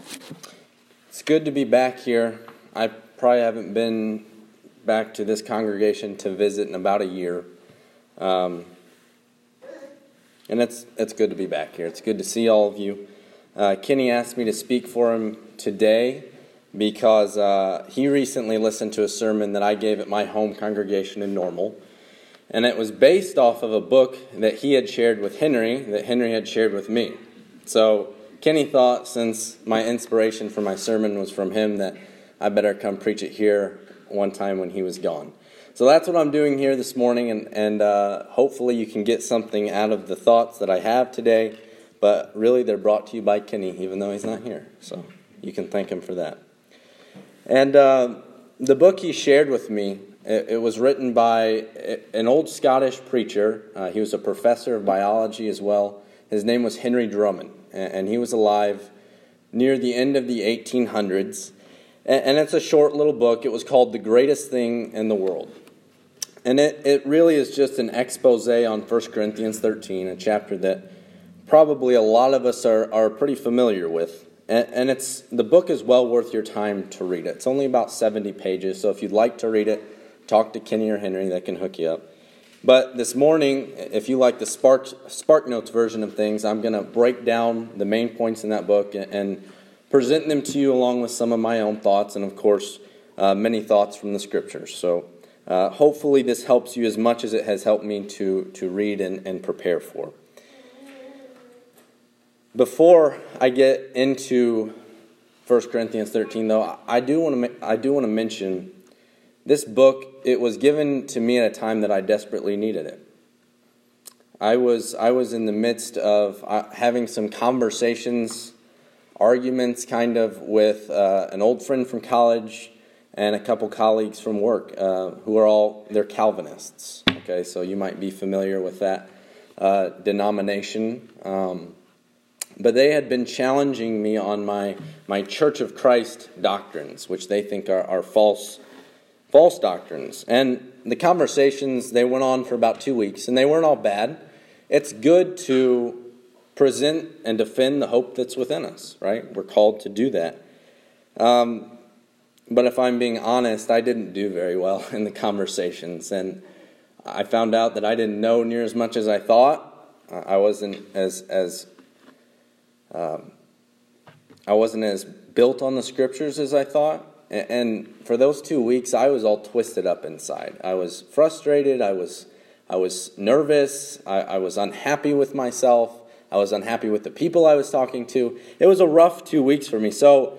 It's good to be back here. I probably haven't been back to this congregation to visit in about a year. And it's good to be back here. It's good to see all of you. Kenny asked me to speak for him today because he recently listened to a sermon that I gave at my home congregation in Normal. And it was based off of a book that he had shared with Henry, that Henry had shared with me. So Kenny thought, since my inspiration for my sermon was from him, that I better come preach it here one time when he was gone. So that's what I'm doing here this morning, and hopefully you can get something out of the thoughts that I have today. But really, they're brought to you by Kenny, even though he's not here. So you can thank him for that. And the book he shared with me, it was written by an old Scottish preacher. He was a professor of biology as well. His name was Henry Drummond, and he was alive near the end of the 1800s. And it's a short little book. It was called The Greatest Thing in the World. And it really is just an expose on 1 Corinthians 13, a chapter that probably a lot of us are pretty familiar with. And the book is well worth your time to read it. It's only about 70 pages, so if you'd like to read it, talk to Kenny or Henry. They can hook you up. But this morning, if you like the Spark Notes version of things, I'm going to break down the main points in that book and present them to you along with some of my own thoughts and, of course, many thoughts from the Scriptures. So hopefully this helps you as much as it has helped me to read and prepare for. Before I get into 1 Corinthians 13, though, I do want to mention this book. It was given to me at a time that I desperately needed it. I was in the midst of having some conversations, arguments kind of with an old friend from college and a couple colleagues from work who are they're Calvinists. Okay, so you might be familiar with that denomination. But they had been challenging me on my Church of Christ doctrines, which they think are false doctrines. And the conversations, they went on for about 2 weeks, and they weren't all bad. It's good to present and defend the hope that's within us, right? We're called to do that. But if I'm being honest, I didn't do very well in the conversations, and I found out that I didn't know near as much as I thought. I wasn't as built on the Scriptures as I thought. And for those 2 weeks, I was all twisted up inside. I was frustrated. I was nervous. I was unhappy with myself. I was unhappy with the people I was talking to. It was a rough 2 weeks for me. So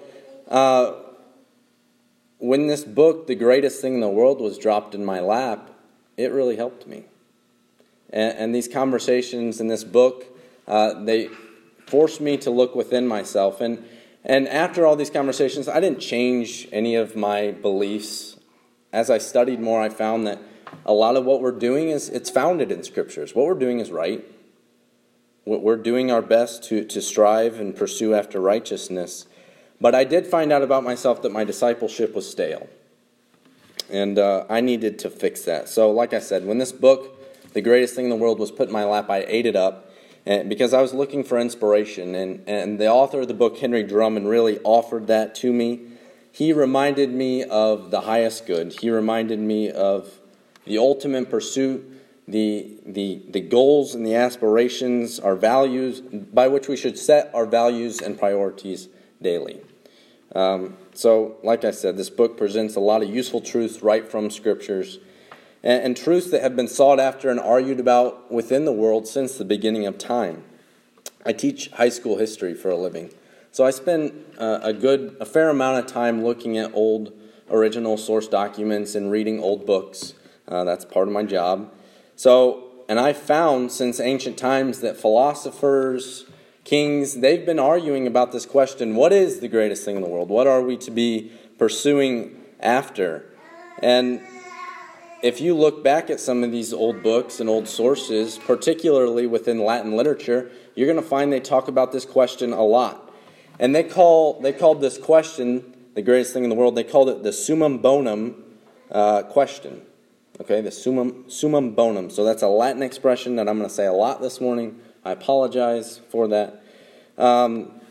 when this book, The Greatest Thing in the World, was dropped in my lap, it really helped me. And these conversations in this book, they forced me to look within myself. And after all these conversations, I didn't change any of my beliefs. As I studied more, I found that a lot of what we're doing it's founded in Scriptures. What we're doing is right. We're doing our best to strive and pursue after righteousness. But I did find out about myself that my discipleship was stale. And I needed to fix that. So like I said, when this book, The Greatest Thing in the World, was put in my lap, I ate it up. Because I was looking for inspiration, and the author of the book, Henry Drummond, really offered that to me. He reminded me of the highest good. He reminded me of the ultimate pursuit, the goals and the aspirations, our values, by which we should set our values and priorities daily. So, like I said, this book presents a lot of useful truths right from Scriptures, and truths that have been sought after and argued about within the world since the beginning of time. I teach high school history for a living, so I spend a fair amount of time looking at old original source documents and reading old books. That's part of my job. And I found since ancient times that philosophers, kings, they've been arguing about this question: what is the greatest thing in the world? What are we to be pursuing after? And if you look back at some of these old books and old sources, particularly within Latin literature, you're going to find they talk about this question a lot. And they called this question, the greatest thing in the world, they called it the summum bonum question. Okay, the summum bonum. So that's a Latin expression that I'm going to say a lot this morning. I apologize for that.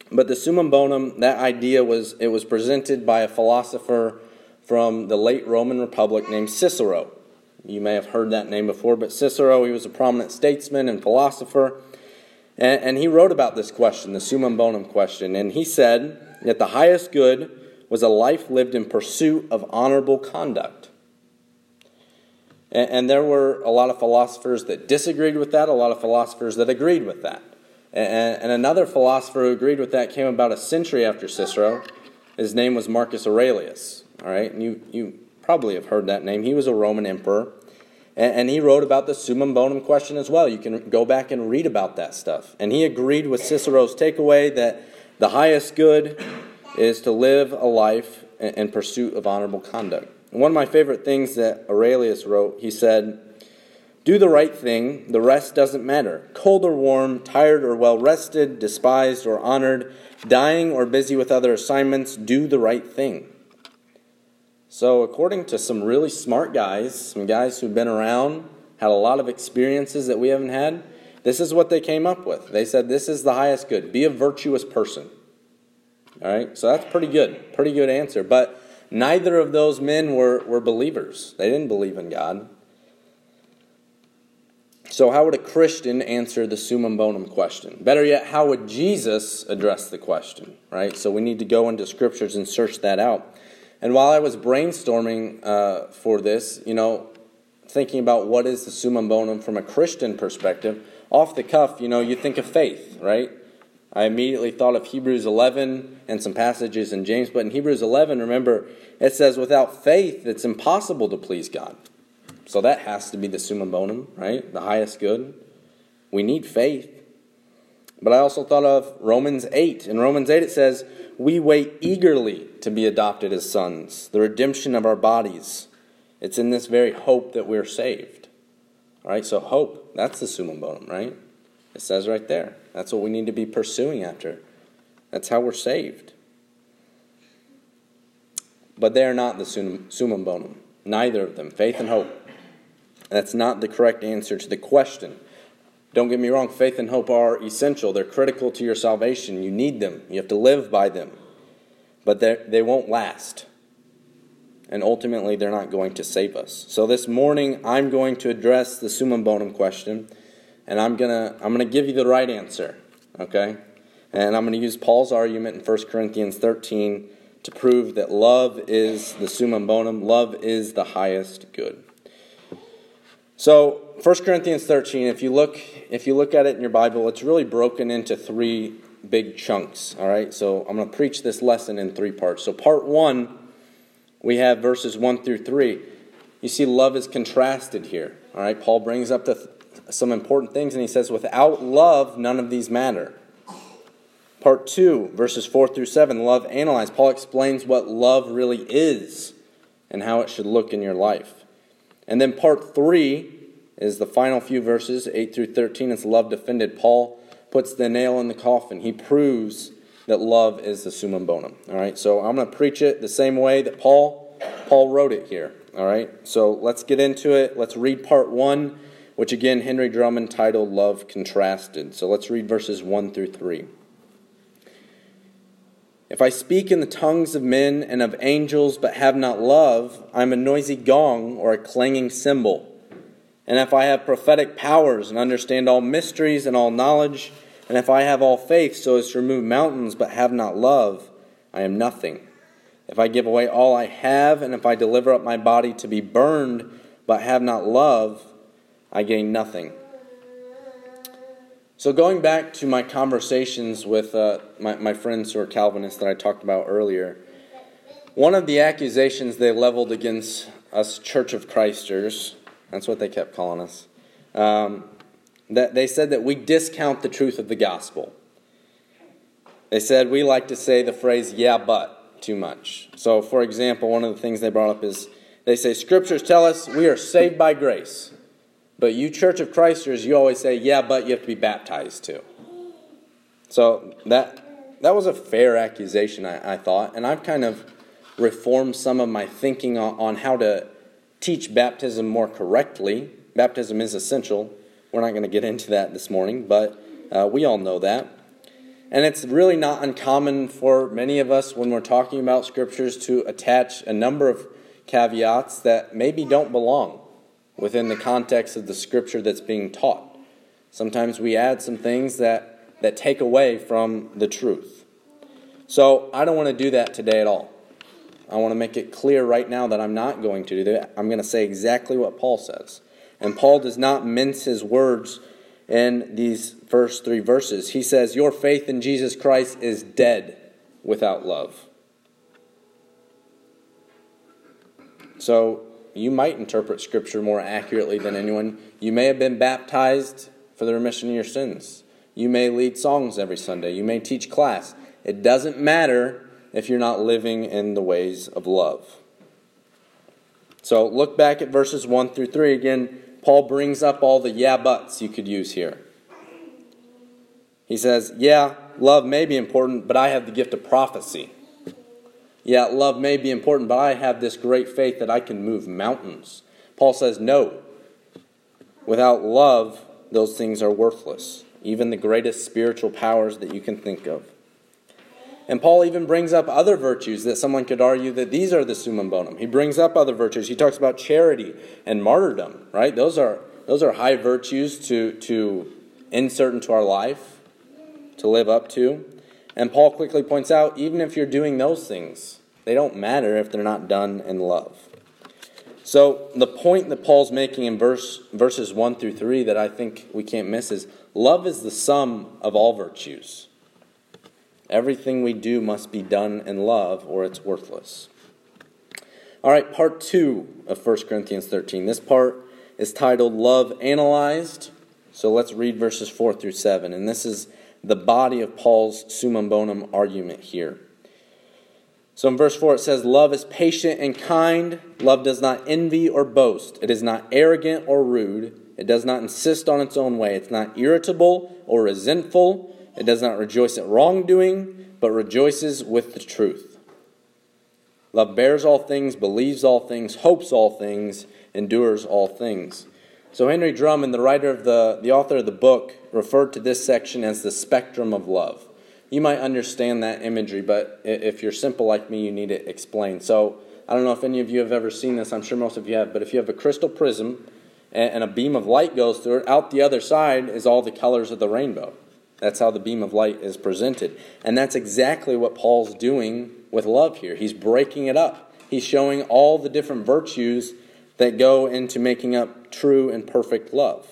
But the summum bonum, that idea was presented by a philosopher from the late Roman Republic named Cicero. You may have heard that name before, but Cicero, he was a prominent statesman and philosopher. And he wrote about this question, the summum bonum question. And he said that the highest good was a life lived in pursuit of honorable conduct. And there were a lot of philosophers that disagreed with that, a lot of philosophers that agreed with that. And another philosopher who agreed with that came about a century after Cicero. His name was Marcus Aurelius. All right, and you probably have heard that name. He was a Roman emperor. And he wrote about the summum bonum question as well. You can go back and read about that stuff. And he agreed with Cicero's takeaway that the highest good is to live a life in pursuit of honorable conduct. And one of my favorite things that Aurelius wrote, he said, "Do the right thing, the rest doesn't matter. Cold or warm, tired or well-rested, despised or honored, dying or busy with other assignments, do the right thing." So according to some really smart guys, some guys who've been around, had a lot of experiences that we haven't had, this is what they came up with. They said this is the highest good. Be a virtuous person. All right, so that's pretty good answer. But neither of those men were believers. They didn't believe in God. So how would a Christian answer the summum bonum question? Better yet, how would Jesus address the question? Right? So we need to go into scriptures and search that out. And while I was brainstorming for this, thinking about what is the summum bonum from a Christian perspective, off the cuff, you think of faith, right? I immediately thought of Hebrews 11 and some passages in James. But in Hebrews 11, remember, it says, without faith, it's impossible to please God. So that has to be the summum bonum, right? The highest good. We need faith. But I also thought of Romans 8. In Romans 8, it says, we wait eagerly to be adopted as sons, the redemption of our bodies. It's in this very hope that we're saved. All right, so hope, that's the summum bonum, right? It says right there. That's what we need to be pursuing after. That's how we're saved. But they are not the summum bonum. Neither of them, faith and hope. That's not the correct answer to the question. Don't get me wrong, faith and hope are essential. They're critical to your salvation. You need them. You have to live by them. But they won't last. And ultimately, they're not going to save us. So this morning, I'm going to address the summum bonum question. And I'm gonna give you the right answer. Okay? And I'm going to use Paul's argument in 1 Corinthians 13 to prove that love is the summum bonum. Love is the highest good. So 1 Corinthians 13, if you look at it in your Bible, it's really broken into three big chunks. All right, so I'm going to preach this lesson in three parts. So part 1, we have verses 1 through 3. You see, love is contrasted here. All right, Paul brings up some important things, and he says, without love, none of these matter. Part 2, verses 4 through 7, love analyzed. Paul explains what love really is and how it should look in your life. And then part 3 is the final few verses, 8 through 13. It's love defended. Paul puts the nail in the coffin. He proves that love is the summum bonum. All right, so I'm going to preach it the same way that Paul wrote it here. All right, so let's get into it. Let's read part 1, which again, Henry Drummond titled Love Contrasted. So let's read verses 1 through 3. If I speak in the tongues of men and of angels but have not love, I am a noisy gong or a clanging cymbal. And if I have prophetic powers and understand all mysteries and all knowledge, and if I have all faith so as to remove mountains but have not love, I am nothing. If I give away all I have, and if I deliver up my body to be burned but have not love, I gain nothing. So going back to my conversations with my friends who are Calvinists that I talked about earlier, one of the accusations they leveled against us Church of Christers, that's what they kept calling us, that they said that we discount the truth of the gospel. They said we like to say the phrase, yeah, but, too much. So, for example, one of the things they brought up is, they say, Scriptures tell us we are saved by grace. But you Church of Christers, you always say, yeah, but you have to be baptized too. So that was a fair accusation, I thought. And I've kind of reformed some of my thinking on how to teach baptism more correctly. Baptism is essential. We're not going to get into that this morning, but we all know that. And it's really not uncommon for many of us when we're talking about scriptures to attach a number of caveats that maybe don't belong within the context of the scripture that's being taught. Sometimes we add some things that take away from the truth. So I don't want to do that today at all. I want to make it clear right now that I'm not going to do that. I'm going to say exactly what Paul says. And Paul does not mince his words in these first 3 verses. He says, your faith in Jesus Christ is dead without love. So you might interpret Scripture more accurately than anyone. You may have been baptized for the remission of your sins. You may lead songs every Sunday. You may teach class. It doesn't matter if you're not living in the ways of love. So look back at verses 1 through 3 again. Paul brings up all the yeah buts you could use here. He says, yeah, love may be important, but I have the gift of prophecy. Yeah, love may be important, but I have this great faith that I can move mountains. Paul says, no. Without love, those things are worthless. Even the greatest spiritual powers that you can think of. And Paul even brings up other virtues that someone could argue that these are the summum bonum. He brings up other virtues. He talks about charity and martyrdom, right? Those are high virtues to insert into our life, to live up to. And Paul quickly points out, even if you're doing those things, they don't matter if they're not done in love. So the point that Paul's making in verses 1 through 3 that I think we can't miss is, love is the sum of all virtues. Everything we do must be done in love, or it's worthless. All right, part 2 of 1 Corinthians 13. This part is titled Love Analyzed. So let's read verses 4 through 7. And this is the body of Paul's summum bonum argument here. So in verse 4 it says, love is patient and kind. Love does not envy or boast. It is not arrogant or rude. It does not insist on its own way. It's not irritable or resentful. It does not rejoice at wrongdoing, but rejoices with the truth. Love bears all things, believes all things, hopes all things, endures all things. So Henry Drummond, the author of the book, referred to this section as the spectrum of love. You might understand that imagery, but if you're simple like me, you need it explained. So I don't know if any of you have ever seen this. I'm sure most of you have. But if you have a crystal prism and a beam of light goes through it, out the other side is all the colors of the rainbow. That's how the beam of light is presented. And that's exactly what Paul's doing with love here. He's breaking it up. He's showing all the different virtues that go into making up true and perfect love.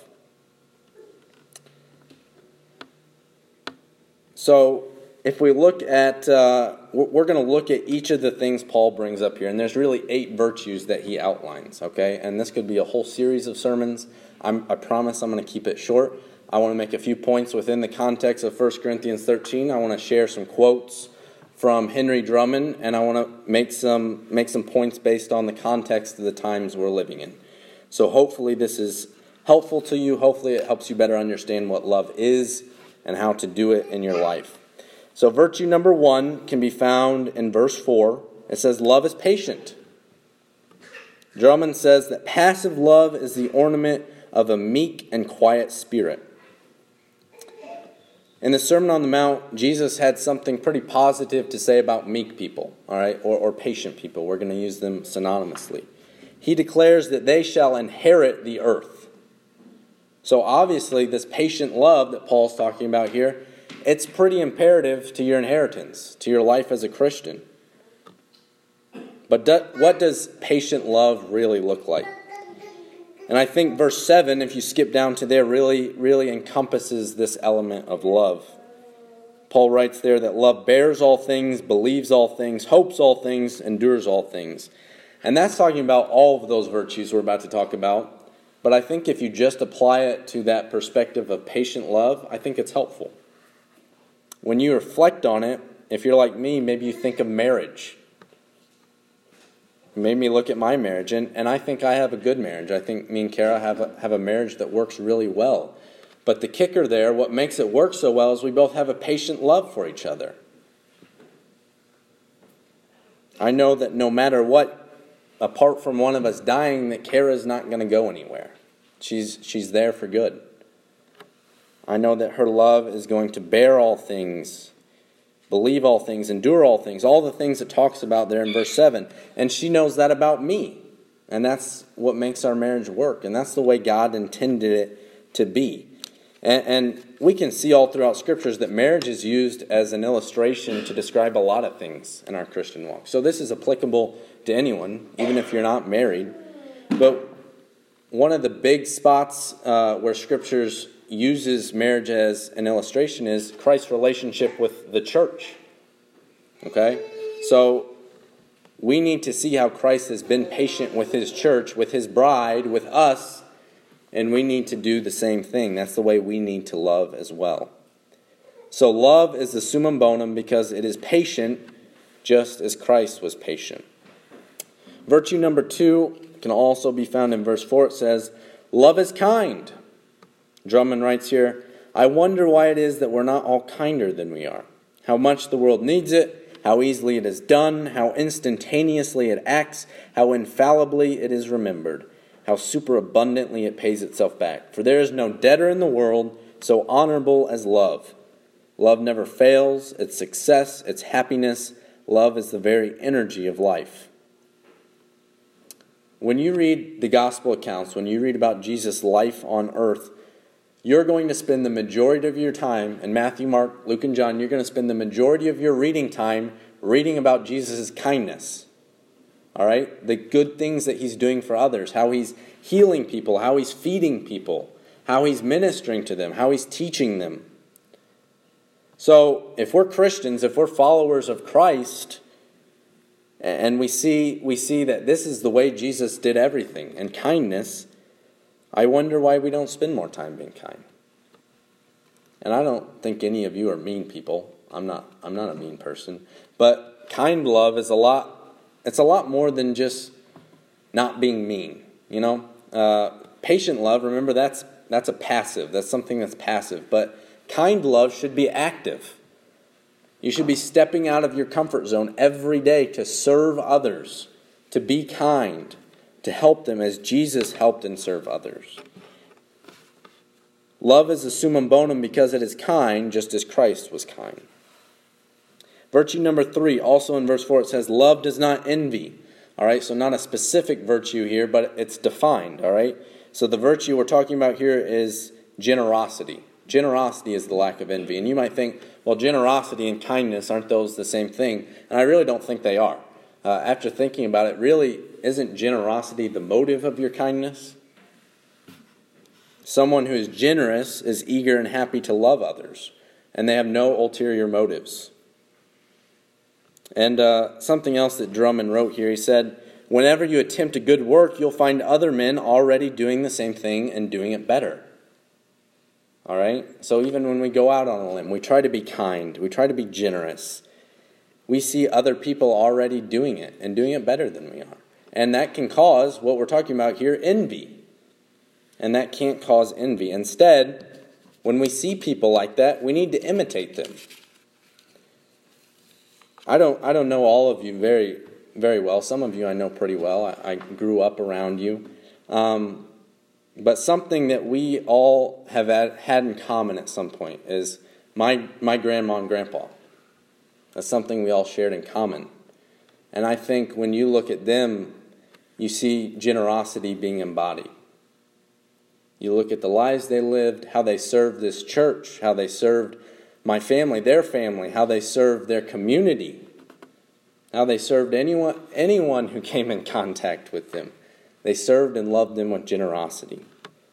So if we look at, we're going to look at each of the things Paul brings up here. And there's really 8 virtues that he outlines, okay? And this could be a whole series of sermons. I promise I'm going to keep it short. I want to make a few points within the context of 1 Corinthians 13. I want to share some quotes from Henry Drummond, and I want to make some points based on the context of the times we're living in. So hopefully this is helpful to you. Hopefully it helps you better understand what love is and how to do it in your life. So virtue number 1 can be found in verse 4. It says, love is patient. Drummond says that passive love is the ornament of a meek and quiet spirit. In the Sermon on the Mount, Jesus had something pretty positive to say about meek people, all right, or patient people. We're going to use them synonymously. He declares that they shall inherit the earth. So obviously, this patient love that Paul's talking about here, it's pretty imperative to your inheritance, to your life as a Christian. But what does patient love really look like? And I think verse 7, if you skip down to there, really encompasses this element of love. Paul writes there that love bears all things, believes all things, hopes all things, endures all things. And that's talking about all of those virtues we're about to talk about. But I think if you just apply it to that perspective of patient love, I think it's helpful. When you reflect on it, if you're like me, maybe you think of marriage. It made me look at my marriage, and I think I have a good marriage. I think me and Kara have a marriage that works really well. But the kicker there, what makes it work so well, is we both have a patient love for each other. I know that no matter what, apart from one of us dying, that Kara's not going to go anywhere. She's there for good. I know that her love is going to bear all things, believe all things, endure all things, all the things it talks about there in verse 7. And she knows that about me. And that's what makes our marriage work. And that's the way God intended it to be. And we can see all throughout Scriptures that marriage is used as an illustration to describe a lot of things in our Christian walk. So this is applicable to anyone, even if you're not married. But one of the big spots where Scriptures uses marriage as an illustration is Christ's relationship with the church. Okay? So we need to see how Christ has been patient with his church, with his bride, with us, and we need to do the same thing. That's the way we need to love as well. So love is the summum bonum because it is patient just as Christ was patient. Virtue number 2 can also be found in verse 4. It says, love is kind. Drummond writes here, I wonder why it is that we're not all kinder than we are. How much the world needs it, how easily it is done, how instantaneously it acts, how infallibly it is remembered, how superabundantly it pays itself back. For there is no debtor in the world so honorable as love. Love never fails, its success, its happiness. Love is the very energy of life. When you read the gospel accounts, when you read about Jesus' life on earth, you're going to spend the majority of your time, in Matthew, Mark, Luke, and John, you're going to spend the majority of your reading time reading about Jesus' kindness. All right? The good things that he's doing for others, how he's healing people, how he's feeding people, how he's ministering to them, how he's teaching them. So, if we're Christians, if we're followers of Christ, and we see that this is the way Jesus did everything, and kindness, I wonder why we don't spend more time being kind. And I don't think any of you are mean people. I'm not a mean person. But kind love is a lot more than just not being mean. You know? Patient love, remember that's a passive. That's something that's passive. But kind love should be active. You should be stepping out of your comfort zone every day to serve others, to be kind, to help them as Jesus helped and served others. Love is the summum bonum because it is kind, just as Christ was kind. Virtue number 3, also in verse 4, it says, love does not envy. All right, so not a specific virtue here, but it's defined. All right, so the virtue we're talking about here is generosity. Generosity is the lack of envy. And you might think, well, generosity and kindness, aren't those the same thing? And I really don't think they are. After thinking about it, really, isn't generosity the motive of your kindness? Someone who is generous is eager and happy to love others, and they have no ulterior motives. And something else that Drummond wrote here, he said, whenever you attempt a good work, you'll find other men already doing the same thing and doing it better. All right? So even when we go out on a limb, we try to be kind, we try to be generous. We see other people already doing it and doing it better than we are. And that can cause, what we're talking about here, envy. And that can't cause envy. Instead, when we see people like that, we need to imitate them. I don't know all of you very, very well. Some of you I know pretty well. I grew up around you. But something that we all have had in common at some point is my grandma and grandpa. That's something we all shared in common. And I think when you look at them, you see generosity being embodied. You look at the lives they lived, how they served this church, how they served my family, their family, how they served their community, how they served anyone who came in contact with them. They served and loved them with generosity.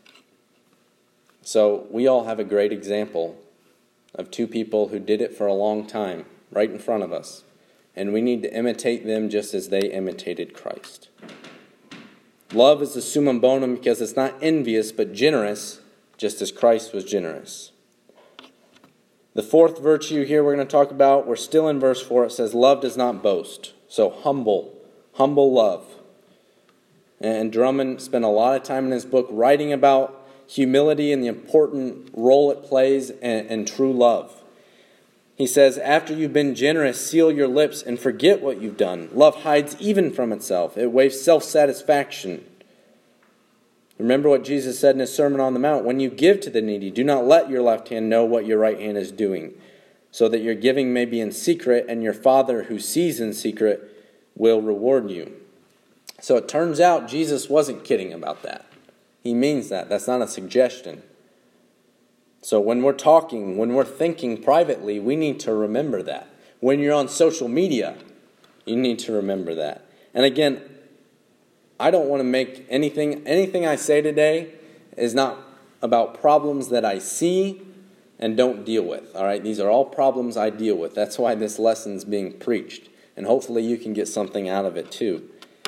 So we all have a great example of two people who did it for a long time, right in front of us. And we need to imitate them just as they imitated Christ. Love is the summum bonum because it's not envious but generous, just as Christ was generous. The fourth virtue here we're going to talk about, we're still in verse 4. It says, love does not boast. So humble love. And Drummond spent a lot of time in his book writing about humility and the important role it plays in true love. He says, after you've been generous, seal your lips and forget what you've done. Love hides even from itself. It waives self-satisfaction. Remember what Jesus said in his Sermon on the Mount. When you give to the needy, do not let your left hand know what your right hand is doing, so that your giving may be in secret, and your Father who sees in secret will reward you. So it turns out Jesus wasn't kidding about that. He means that. That's not a suggestion. So when we're talking, when we're thinking privately, we need to remember that. When you're on social media, you need to remember that. And again, I don't want to make anything I say today is not about problems that I see and don't deal with. All right, these are all problems I deal with. That's why this lesson's being preached. And hopefully you can get something out of it too.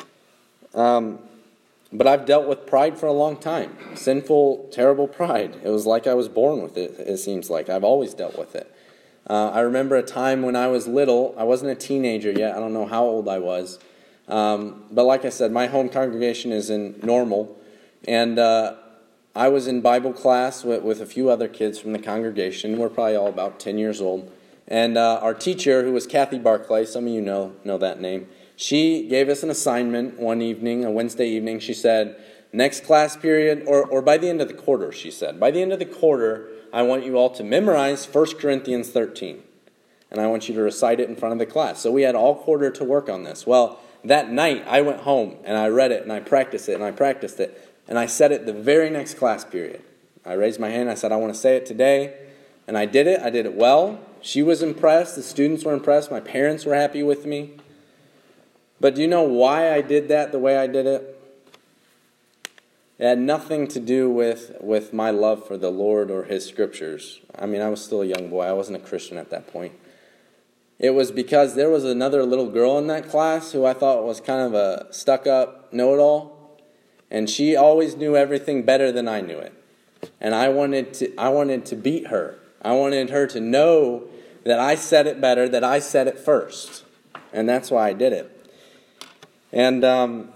But I've dealt with pride for a long time. Sinful, terrible pride. It was like I was born with it, it seems like. I've always dealt with it. I remember a time when I was little. I wasn't a teenager yet. I don't know how old I was. But like I said, my home congregation is in Normal. And I was in Bible class with a few other kids from the congregation. We're probably all about 10 years old. And our teacher, who was Kathy Barclay, some of you know that name, she gave us an assignment one evening, a Wednesday evening. She said, next class period, or by the end of the quarter, she said, by the end of the quarter, I want you all to memorize 1 Corinthians 13. And I want you to recite it in front of the class. So we had all quarter to work on this. Well, that night, I went home and I read it and I practiced it and I practiced it. And I said it the very next class period. I raised my hand and I said, I want to say it today. And I did it. I did it well. She was impressed. The students were impressed. My parents were happy with me. But do you know why I did that the way I did it? It had nothing to do with my love for the Lord or His Scriptures. I mean, I was still a young boy. I wasn't a Christian at that point. It was because there was another little girl in that class who I thought was kind of a stuck-up know-it-all. And she always knew everything better than I knew it. And I wanted to beat her. I wanted her to know that I said it better, that I said it first. And that's why I did it. And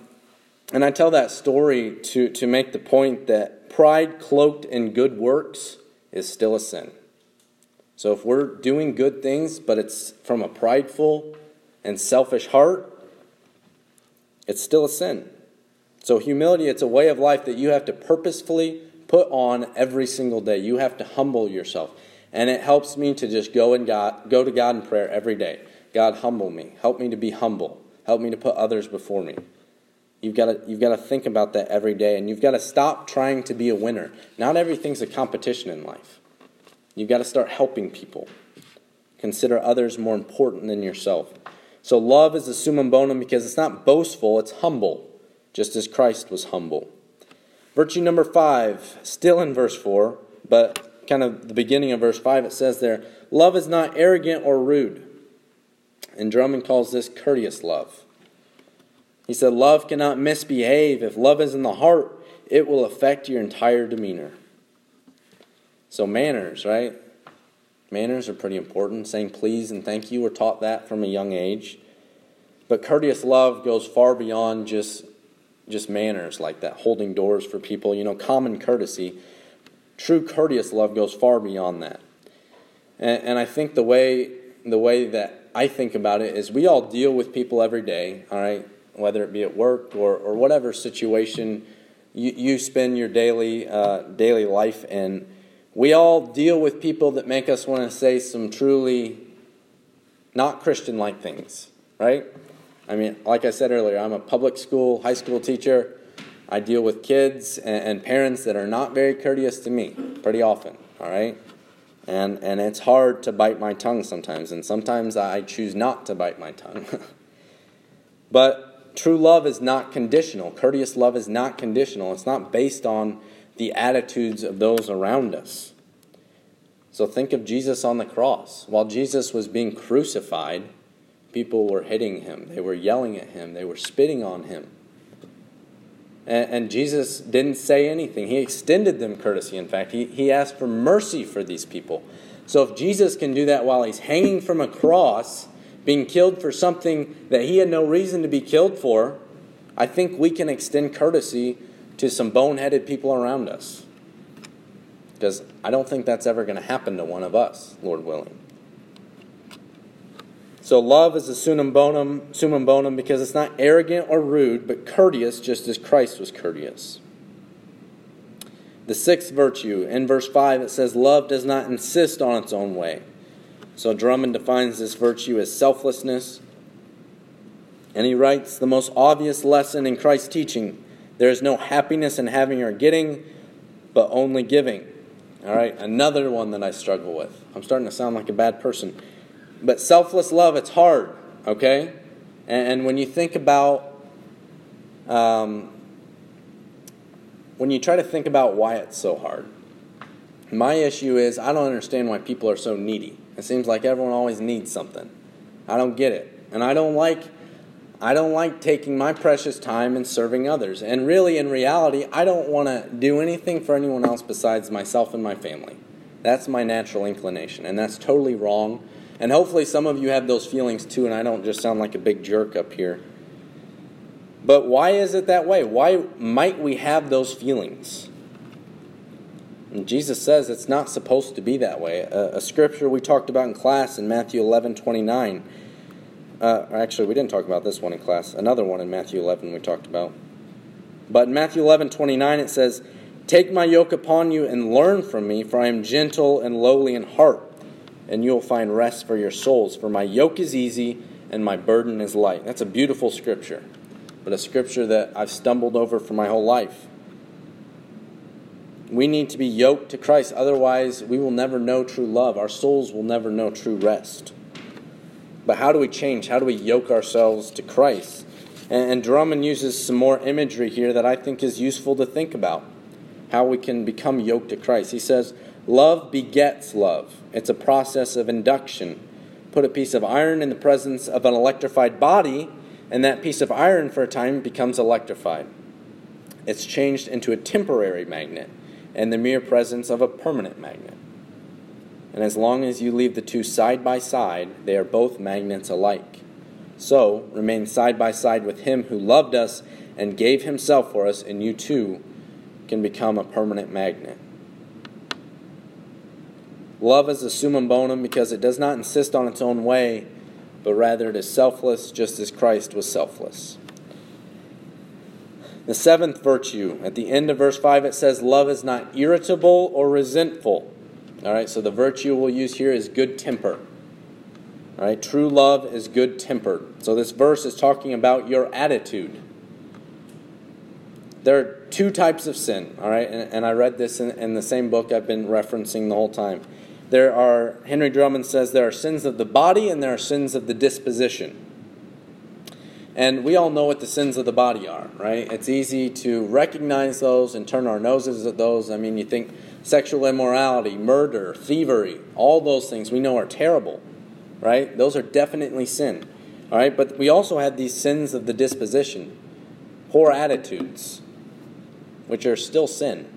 I tell that story to make the point that pride cloaked in good works is still a sin. So if we're doing good things, but it's from a prideful and selfish heart, it's still a sin. So humility, it's a way of life that you have to purposefully put on every single day. You have to humble yourself. And it helps me to just go to God in prayer every day. God, humble me. Help me to be humble. Help me to put others before me. You've got to think about that every day, and you've got to stop trying to be a winner. Not everything's a competition in life. You've got to start helping people. Consider others more important than yourself. So love is a summum bonum because it's not boastful, it's humble, just as Christ was humble. Virtue number 5, still in verse 4, but kind of the beginning of verse 5, it says there, love is not arrogant or rude. And Drummond calls this courteous love. He said, love cannot misbehave. If love is in the heart, it will affect your entire demeanor. So manners, right? Manners are pretty important. Saying please and thank you, we're taught that from a young age. But courteous love goes far beyond just manners like that, holding doors for people, common courtesy. True courteous love goes far beyond that. And I think the way that I think about it is we all deal with people every day, all right? Whether it be at work or whatever situation you spend your daily life in. We all deal with people that make us want to say some truly not Christian-like things, right? I mean, like I said earlier, I'm a public school, high school teacher. I deal with kids and parents that are not very courteous to me pretty often, all right? And it's hard to bite my tongue sometimes, and sometimes I choose not to bite my tongue. But true love is not conditional. Courteous love is not conditional. It's not based on the attitudes of those around us. So think of Jesus on the cross. While Jesus was being crucified, people were hitting him. They were yelling at him. They were spitting on him. And Jesus didn't say anything. He extended them courtesy. In fact, he asked for mercy for these people. So if Jesus can do that while he's hanging from a cross, being killed for something that he had no reason to be killed for, I think we can extend courtesy to some boneheaded people around us. Because I don't think that's ever going to happen to one of us, Lord willing. So love is a summum bonum because it's not arrogant or rude, but courteous just as Christ was courteous. The sixth virtue, in verse 5, it says, love does not insist on its own way. So Drummond defines this virtue as selflessness. And he writes, the most obvious lesson in Christ's teaching, there is no happiness in having or getting, but only giving. All right, another one that I struggle with. I'm starting to sound like a bad person. But selfless love, it's hard, okay? And when you think about, when you try to think about why it's so hard, my issue is I don't understand why people are so needy. It seems like everyone always needs something. I don't get it. And I don't like taking my precious time in serving others. And really, in reality, I don't want to do anything for anyone else besides myself and my family. That's my natural inclination, and that's totally wrong. And hopefully some of you have those feelings too, and I don't just sound like a big jerk up here. But why is it that way? Why might we have those feelings? And Jesus says it's not supposed to be that way. A scripture we talked about in class in Matthew 11:29. Actually, we didn't talk about this one in class. Another one in Matthew 11 we talked about. But in Matthew 11:29 it says, take my yoke upon you and learn from me, for I am gentle and lowly in heart, and you will find rest for your souls. For my yoke is easy and my burden is light. That's a beautiful scripture, but a scripture that I've stumbled over for my whole life. We need to be yoked to Christ. Otherwise, we will never know true love. Our souls will never know true rest. But how do we change? How do we yoke ourselves to Christ? And Drummond uses some more imagery here that I think is useful to think about. How we can become yoked to Christ. He says, love begets love. It's a process of induction. Put a piece of iron in the presence of an electrified body, and that piece of iron for a time becomes electrified. It's changed into a temporary magnet in the mere presence of a permanent magnet. And as long as you leave the two side by side, they are both magnets alike. So, remain side by side with him who loved us and gave himself for us, and you too can become a permanent magnet. Love is the summum bonum because it does not insist on its own way, but rather it is selfless, just as Christ was selfless. The seventh virtue, at the end of verse 5, it says, love is not irritable or resentful. All right, so the virtue we'll use here is good temper. All right, true love is good tempered. So this verse is talking about your attitude. There are two types of sin, all right, and I read this in the same book I've been referencing the whole time. Henry Drummond says there are sins of the body and there are sins of the disposition. And we all know what the sins of the body are, right? It's easy to recognize those and turn our noses at those. I mean, you think sexual immorality, murder, thievery, all those things we know are terrible, right? Those are definitely sin, all right? But we also have these sins of the disposition, poor attitudes, which are still sin.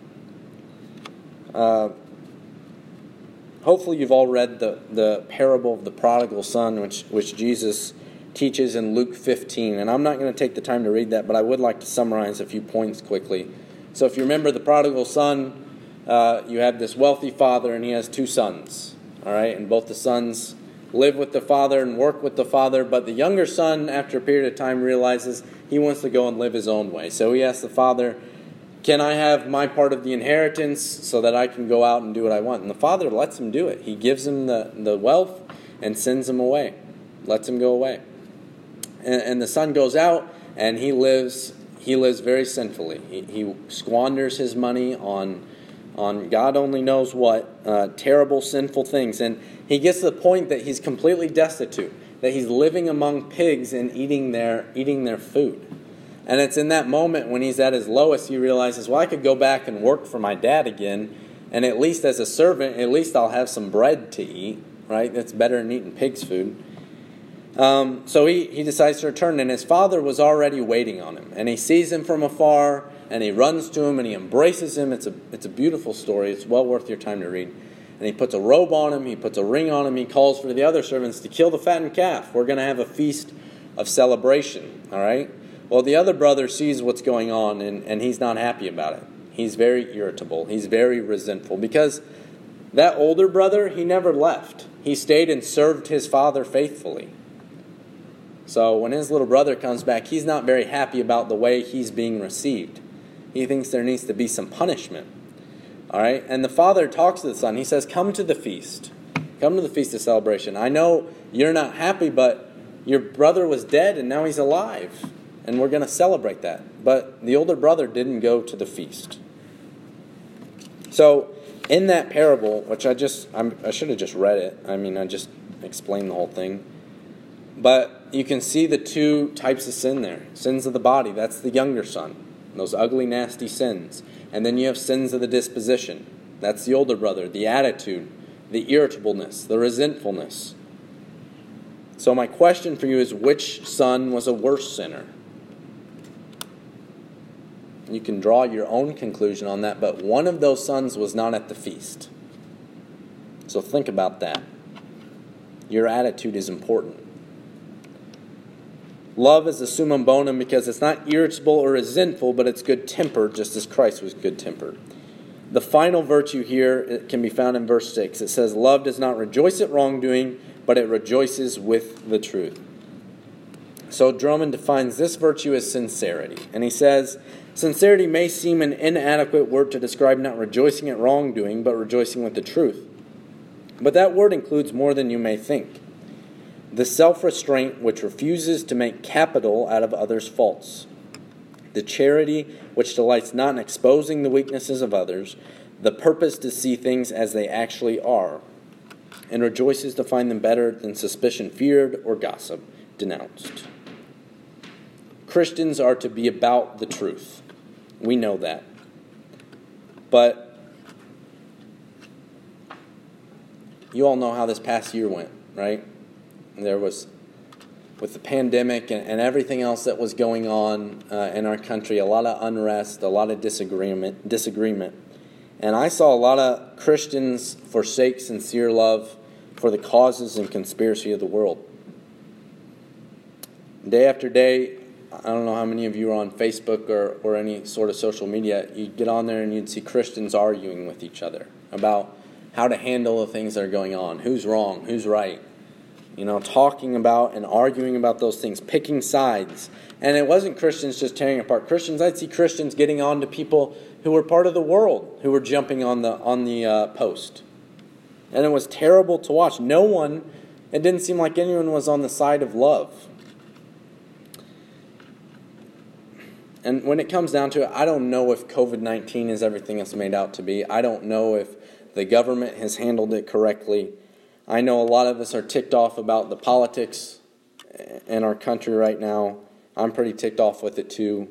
Hopefully you've all read the parable of the prodigal son, which Jesus teaches in Luke 15. And I'm not going to take the time to read that, but I would like to summarize a few points quickly. So if you remember the prodigal son, you have this wealthy father and he has two sons. All right, and both the sons live with the father and work with the father, but the younger son, after a period of time, realizes he wants to go and live his own way. So he asks the father, can I have my part of the inheritance so that I can go out and do what I want? And the father lets him do it. He gives him the wealth and sends him away, lets him go away. And the son goes out and he lives very sinfully. He squanders his money on God only knows what, terrible, sinful things. And he gets to the point that he's completely destitute, that he's living among pigs and eating their food. And it's in that moment when he's at his lowest, he realizes, well, I could go back and work for my dad again, and at least as a servant, at least I'll have some bread to eat, right? That's better than eating pig's food. So he decides to return, and his father was already waiting on him. And he sees him from afar, and he runs to him, and he embraces him. It's a beautiful story. It's well worth your time to read. And he puts a robe on him, he puts a ring on him, he calls for the other servants to kill the fattened calf. We're going to have a feast of celebration, all right? Well, the other brother sees what's going on, and he's not happy about it. He's very irritable. He's very resentful because that older brother, he never left. He stayed and served his father faithfully. So when his little brother comes back, he's not very happy about the way he's being received. He thinks there needs to be some punishment. All right? And the father talks to the son. He says, come to the feast. Come to the feast of celebration. I know you're not happy, but your brother was dead and now he's alive. And we're going to celebrate that. But the older brother didn't go to the feast. So, in that parable, which I should have just read it. I just explained the whole thing. But you can see the two types of sin there. Sins of the body, that's the younger son. Those ugly, nasty sins. And then you have sins of the disposition. That's the older brother, the attitude, the irritableness, the resentfulness. So my question for you is, which son was a worse sinner? You can draw your own conclusion on that, but one of those sons was not at the feast. So think about that. Your attitude is important. Love is the summum bonum because it's not irritable or resentful, but it's good-tempered, just as Christ was good-tempered. The final virtue here, it can be found in verse 6. It says, love does not rejoice at wrongdoing, but it rejoices with the truth. So Drummond defines this virtue as sincerity. And he says, sincerity may seem an inadequate word to describe not rejoicing at wrongdoing, but rejoicing with the truth. But that word includes more than you may think. The self-restraint which refuses to make capital out of others' faults. The charity which delights not in exposing the weaknesses of others. The purpose to see things as they actually are. And rejoices to find them better than suspicion feared or gossip denounced. Christians are to be about the truth. We know that. But you all know how this past year went, right? There was, with the pandemic and everything else that was going on in our country, a lot of unrest, a lot of disagreement. And I saw a lot of Christians forsake sincere love for the causes and conspiracy of the world. Day after day, I don't know how many of you are on Facebook or any sort of social media, you'd get on there and you'd see Christians arguing with each other about how to handle the things that are going on. Who's wrong? Who's right? Talking about and arguing about those things, picking sides. And it wasn't Christians just tearing apart Christians. I'd see Christians getting on to people who were part of the world, who were jumping on the post. And it was terrible to watch. It didn't seem like anyone was on the side of love. And when it comes down to it, I don't know if COVID-19 is everything it's made out to be. I don't know if the government has handled it correctly. I know a lot of us are ticked off about the politics in our country right now. I'm pretty ticked off with it too.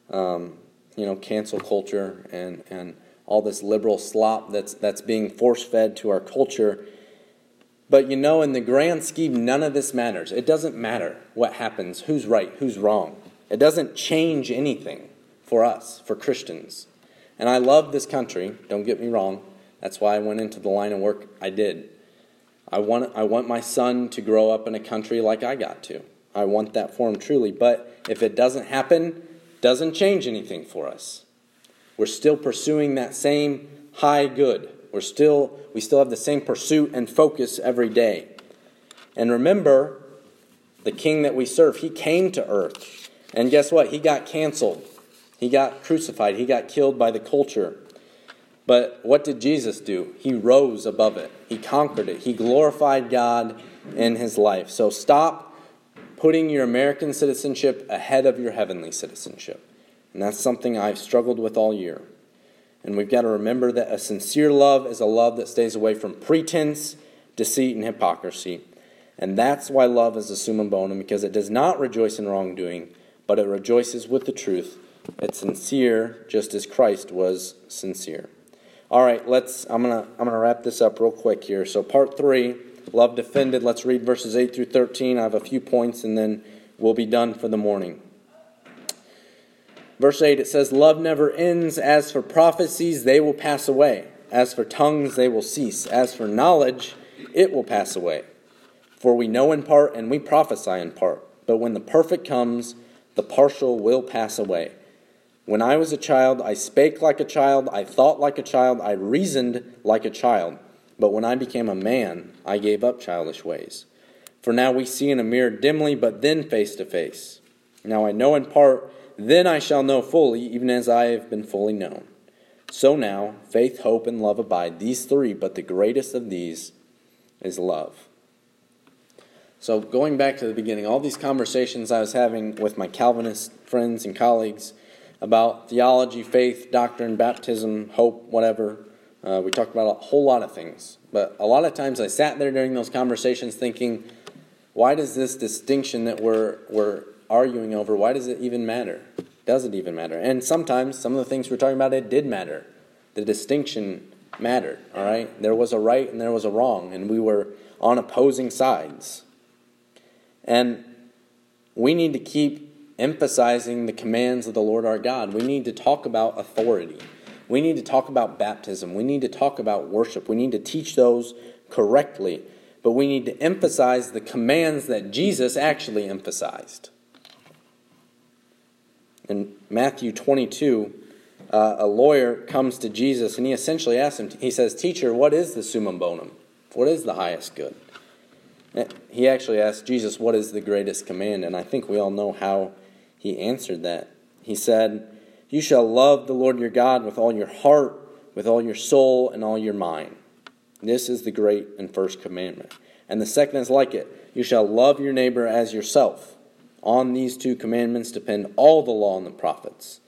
Cancel culture and all this liberal slop that's being force-fed to our culture. But in the grand scheme, none of this matters. It doesn't matter what happens, who's right, who's wrong. It doesn't change anything for us, for Christians. And I love this country, don't get me wrong. That's why I went into the line of work I did. I want my son to grow up in a country like I got to. I want that for him truly. But if it doesn't happen, doesn't change anything for us. We're still pursuing that same high good. We still have the same pursuit and focus every day. And remember, the king that we serve, he came to earth. And guess what? He got canceled. He got crucified. He got killed by the culture. But what did Jesus do? He rose above it. He conquered it. He glorified God in his life. So stop putting your American citizenship ahead of your heavenly citizenship. And that's something I've struggled with all year. And we've got to remember that a sincere love is a love that stays away from pretense, deceit, and hypocrisy. And that's why love is the summum bonum, because it does not rejoice in wrongdoing, but it rejoices with the truth. It's sincere, just as Christ was sincere. All right, I'm gonna wrap this up real quick here. So part 3, love defended. Let's read verses 8 through 13. I have a few points, and then we'll be done for the morning. Verse 8, it says, love never ends. As for prophecies, they will pass away. As for tongues, they will cease. As for knowledge, it will pass away. For we know in part, and we prophesy in part. But when the perfect comes, the partial will pass away. When I was a child, I spake like a child, I thought like a child, I reasoned like a child. But when I became a man, I gave up childish ways. For now we see in a mirror dimly, but then face to face. Now I know in part, then I shall know fully, even as I have been fully known. So now, faith, hope, and love abide, these three, but the greatest of these is love. So going back to the beginning, all these conversations I was having with my Calvinist friends and colleagues about theology, faith, doctrine, baptism, hope, whatever. We talked about a whole lot of things. But a lot of times I sat there during those conversations thinking, why does this distinction that we're arguing over, why does it even matter? Does it even matter? And sometimes some of the things we're talking about, it did matter. The distinction mattered, all right? There was a right and there was a wrong, and we were on opposing sides. And we need to keep emphasizing the commands of the Lord our God. We need to talk about authority. We need to talk about baptism. We need to talk about worship. We need to teach those correctly. But we need to emphasize the commands that Jesus actually emphasized. In Matthew 22, a lawyer comes to Jesus and he essentially asks him, he says, "Teacher, what is the summum bonum? What is the highest good?" He actually asked Jesus, "What is the greatest command?" And I think we all know how he answered that. He said, "You shall love the Lord your God with all your heart, with all your soul, and all your mind. This is the great and first commandment. And the second is like it. You shall love your neighbor as yourself. On these two commandments depend all the law and the prophets."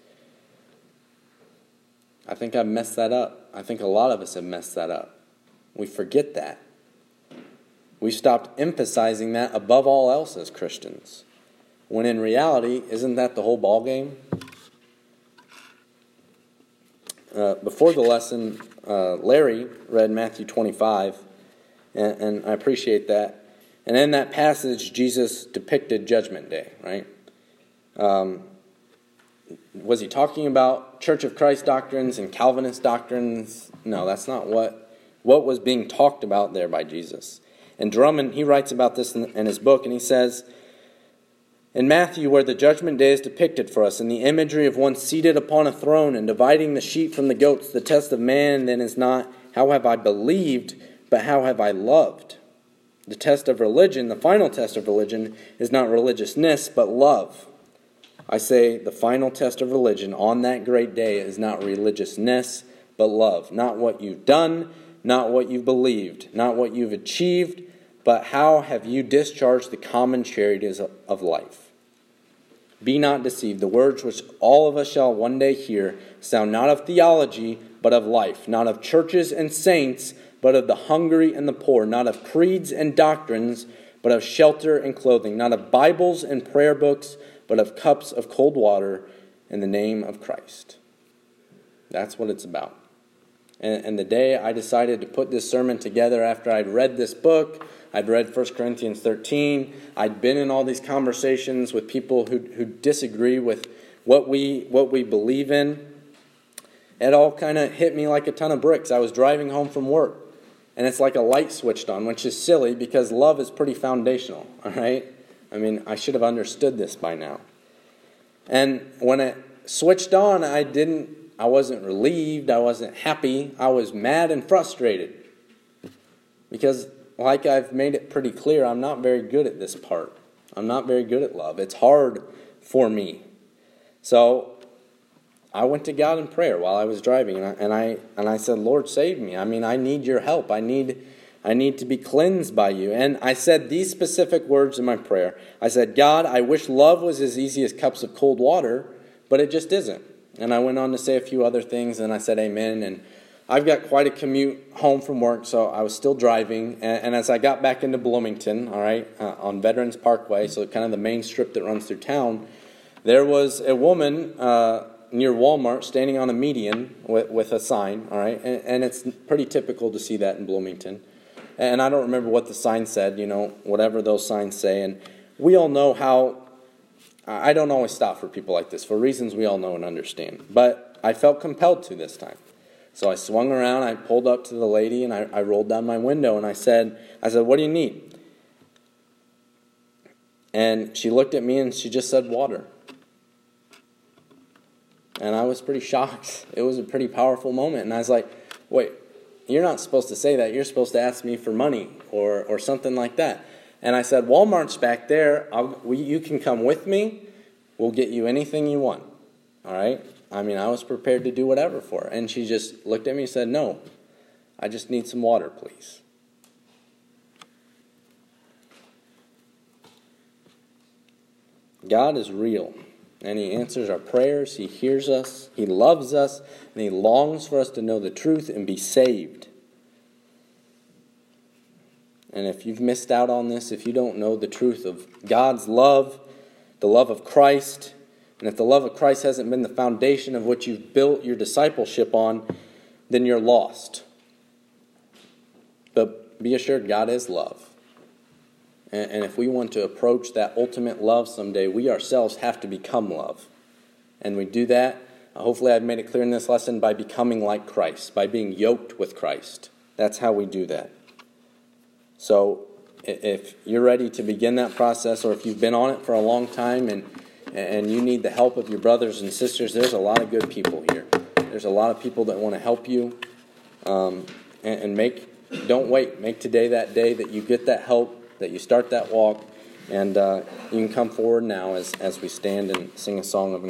I think I've messed that up. I think a lot of us have messed that up. We forget that. We stopped emphasizing that above all else as Christians. When in reality, isn't that the whole ballgame? Before the lesson, Larry read Matthew 25, and I appreciate that. And in that passage, Jesus depicted Judgment Day, right? Was he talking about Church of Christ doctrines and Calvinist doctrines? No, that's not what was being talked about there by Jesus. And Drummond, he writes about this in his book, and he says, in Matthew, where the judgment day is depicted for us in the imagery of one seated upon a throne and dividing the sheep from the goats, the test of man then is not, how have I believed, but how have I loved? The test of religion, the final test of religion, is not religiousness, but love. I say the final test of religion on that great day is not religiousness, but love. Not what you've done, not what you've believed, not what you've achieved, but how have you discharged the common charities of life? Be not deceived. The words which all of us shall one day hear sound not of theology, but of life, not of churches and saints, but of the hungry and the poor, not of creeds and doctrines, but of shelter and clothing, not of Bibles and prayer books, but of cups of cold water in the name of Christ. That's what it's about. And the day I decided to put this sermon together after I'd read this book, I'd read 1 Corinthians 13, I'd been in all these conversations with people who disagree with what we believe in, it all kind of hit me like a ton of bricks. I was driving home from work, and it's like a light switched on, which is silly because love is pretty foundational, all right? I mean, I should have understood this by now. And when it switched on, I wasn't relieved, I wasn't happy, I was mad and frustrated. Because, like I've made it pretty clear, I'm not very good at this part. I'm not very good at love. It's hard for me. So, I went to God in prayer while I was driving, and I said, "Lord, save me. I mean, I need your help. I need to be cleansed by you." And I said these specific words in my prayer. I said, "God, I wish love was as easy as cups of cold water, but it just isn't." And I went on to say a few other things, and I said amen. And I've got quite a commute home from work, so I was still driving. And as I got back into Bloomington, all right, on Veterans Parkway, so kind of the main strip that runs through town, there was a woman near Walmart standing on a median with a sign, all right? And it's pretty typical to see that in Bloomington. And I don't remember what the sign said, whatever those signs say. And we all know how, I don't always stop for people like this, for reasons we all know and understand. But I felt compelled to this time. So I swung around, I pulled up to the lady, and I rolled down my window, and I said, "What do you need?" And she looked at me, and she just said, "Water." And I was pretty shocked. It was a pretty powerful moment. And I was like, wait, you're not supposed to say that. You're supposed to ask me for money or something like that. And I said, "Walmart's back there. You can come with me. We'll get you anything you want." All right? I was prepared to do whatever for her. And she just looked at me and said, "No, I just need some water, please." God is real, and He answers our prayers. He hears us. He loves us, and He longs for us to know the truth and be saved. And if you've missed out on this, if you don't know the truth of God's love, the love of Christ, and if the love of Christ hasn't been the foundation of what you've built your discipleship on, then you're lost. But be assured, God is love. And if we want to approach that ultimate love someday, we ourselves have to become love. And we do that, hopefully I've made it clear in this lesson, by becoming like Christ, by being yoked with Christ. That's how we do that. So if you're ready to begin that process, or if you've been on it for a long time and you need the help of your brothers and sisters, there's a lot of good people here. There's a lot of people that want to help you. Don't wait. Make today that day that you get that help, that you start that walk, and you can come forward now as we stand and sing a song of